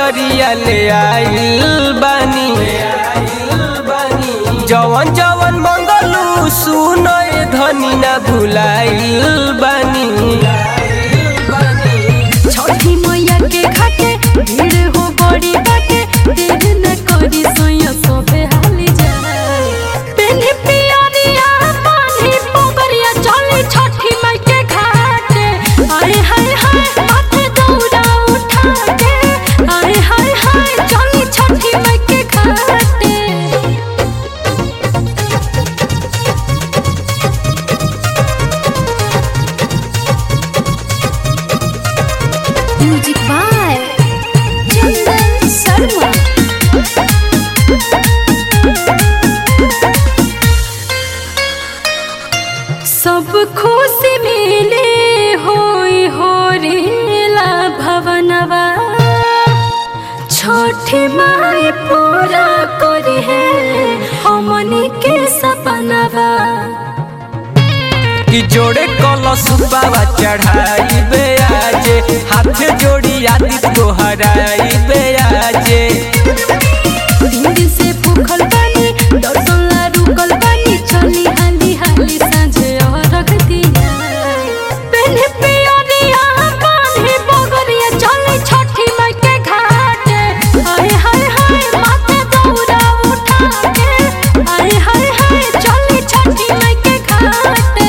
सरिया ले आइल बानी जवन जवन मंगलू सुनो ए धनी ना भुलाइल बानी। छठी मैया के घाटे भीड़ हो बड़ी बाटे देर न करी सोया सोबे हाली जाए पेन्ही पियरिया पानी पोगरिया चली छठी माई के घाटे हाय हाय हाय माथे दौड़ा उठा के हाय हाय हाय चली छठी माई के घाटे। Music by Chandan Sharma. सब खुशी मिले होई हो रेला भवनवा छठी माई पूरा करी है हमनी के सपनवा। कि जोड़े कलश बाबा चढ़ाई बे आजे हाथ जोड़ी आदित को हराई बे आजे। दिन दिन से भूखल बानी दर्शन ला रुकल बानी चली हाली हाली साँझे और रख दिया पेन्ही पियरिया बांधी बगरिया चली छठी माई के घाटे हाय हाय हाय माथे दौड़ा उठा के हाय हाय हाय चली छठी माई के घाटे।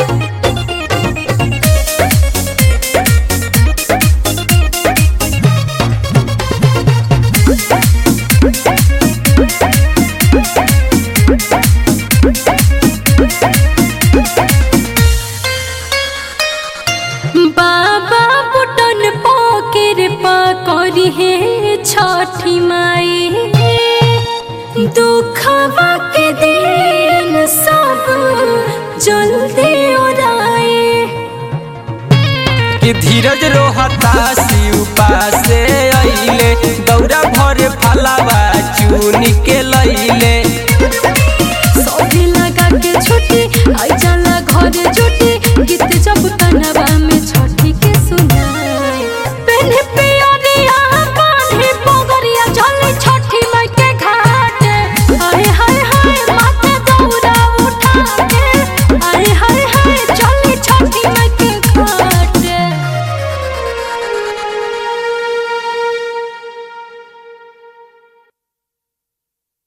बाबा बुटन पोकेर पकड़ी है छठी माई दुखवा के दिन सब जल्दी उड़ाए। कि धीरज रोहता शिव पासे अइले दौरा भरे फलावा चुन के लइले।